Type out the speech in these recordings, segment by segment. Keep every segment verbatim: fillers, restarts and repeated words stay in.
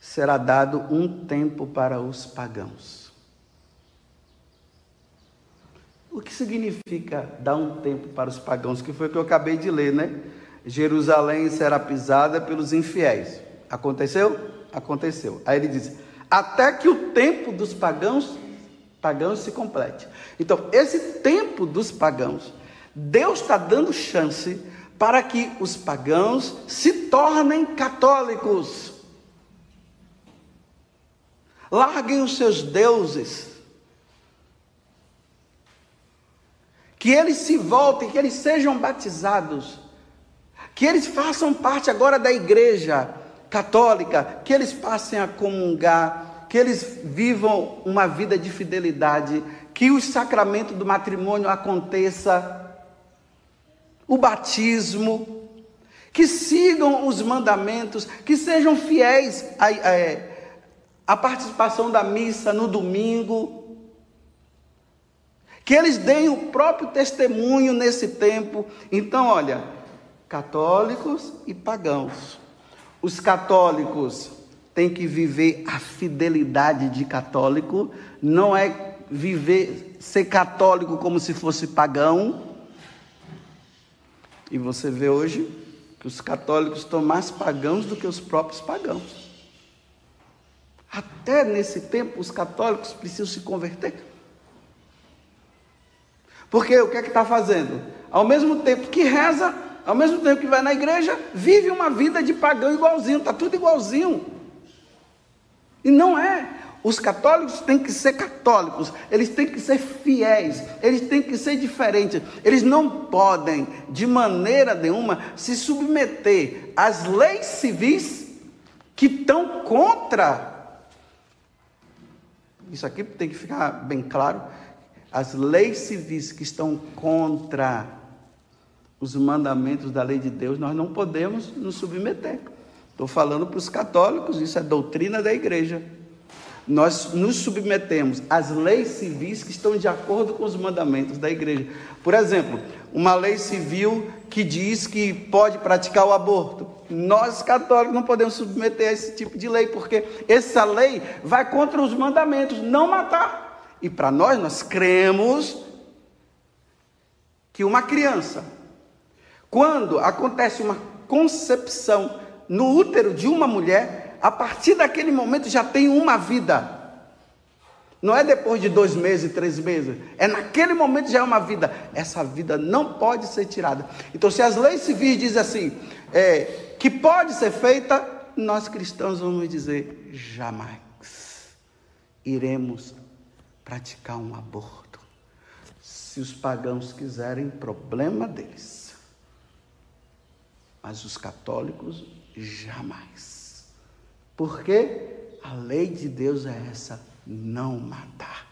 será dado um tempo para os pagãos. O que significa dar um tempo para os pagãos? Que foi o que eu acabei de ler, né? Jerusalém será pisada pelos infiéis. Aconteceu? Aconteceu. Aí ele diz, até que o tempo dos pagãos, pagãos se complete. Então, esse tempo dos pagãos, Deus está dando chance para que os pagãos se tornem católicos. Larguem os seus deuses. Que eles se voltem, que eles sejam batizados. Que eles façam parte agora da igreja católica. Que eles passem a comungar. Que eles vivam uma vida de fidelidade. Que o sacramento do matrimônio aconteça. O batismo. Que sigam os mandamentos. Que sejam fiéis a, a, a participação da missa no domingo. Que eles deem o próprio testemunho nesse tempo. Então, olha, católicos e pagãos. Os católicos têm que viver a fidelidade de católico, não é viver, ser católico como se fosse pagão. E você vê hoje que os católicos estão mais pagãos do que os próprios pagãos. Até nesse tempo os católicos precisam se converter. Porque o que é que está fazendo? Ao mesmo tempo que reza, ao mesmo tempo que vai na igreja, vive uma vida de pagão igualzinho, está tudo igualzinho. E não é. Os católicos têm que ser católicos, eles têm que ser fiéis, eles têm que ser diferentes. Eles não podem, de maneira nenhuma, se submeter às leis civis que estão contra. Isso aqui tem que ficar bem claro. As leis civis que estão contra os mandamentos da lei de Deus, nós não podemos nos submeter. Estou falando para os católicos, isso é doutrina da igreja. Nós nos submetemos às leis civis que estão de acordo com os mandamentos da igreja. Por exemplo, uma lei civil que diz que pode praticar o aborto. Nós, católicos, não podemos submeter a esse tipo de lei, porque essa lei vai contra os mandamentos, não matar. E para nós, nós cremos que uma criança, quando acontece uma concepção no útero de uma mulher, a partir daquele momento já tem uma vida. Não é depois de dois meses, três meses. É naquele momento já é uma vida. Essa vida não pode ser tirada. Então, se as leis civis dizem assim, é, que pode ser feita, nós cristãos vamos dizer, jamais iremos praticar um aborto. Se os pagãos quiserem, problema deles. Mas os católicos, jamais. Porque a lei de Deus é essa, não matar.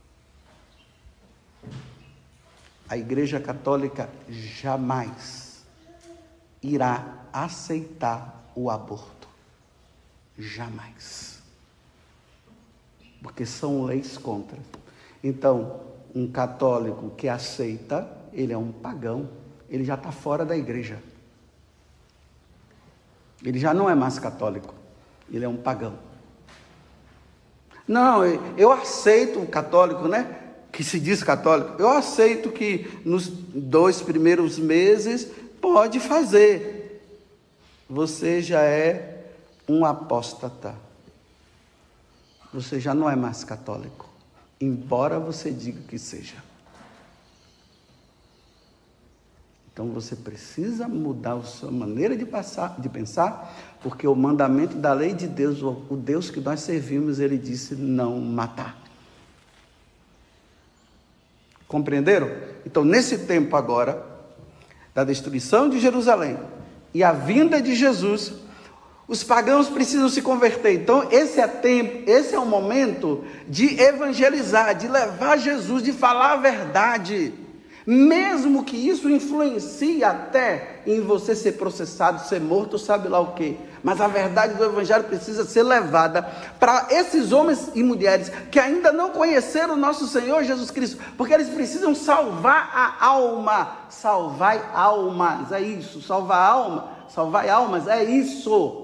A Igreja Católica jamais irá aceitar o aborto. Jamais. Porque são leis contra. Então, um católico que aceita, ele é um pagão, ele já está fora da igreja. Ele já não é mais católico, ele é um pagão. Não, eu aceito o católico, né? Que se diz católico, eu aceito que nos dois primeiros meses pode fazer. Você já é um apóstata. Você já não é mais católico, embora você diga que seja. Então você precisa mudar a sua maneira de, passar, de pensar, porque o mandamento da lei de Deus, o Deus que nós servimos, ele disse não matar. Compreenderam? Então, nesse tempo agora, da destruição de Jerusalém e a vinda de Jesus, os pagãos precisam se converter. Então, esse é tempo, esse é o momento de evangelizar, de levar Jesus, de falar a verdade. Mesmo que isso influencie até em você ser processado, ser morto, sabe lá o quê. Mas a verdade do evangelho precisa ser levada para esses homens e mulheres que ainda não conheceram o nosso Senhor Jesus Cristo. Porque eles precisam salvar a alma. Salvai almas, é isso. Salvar alma, salvar almas, é isso.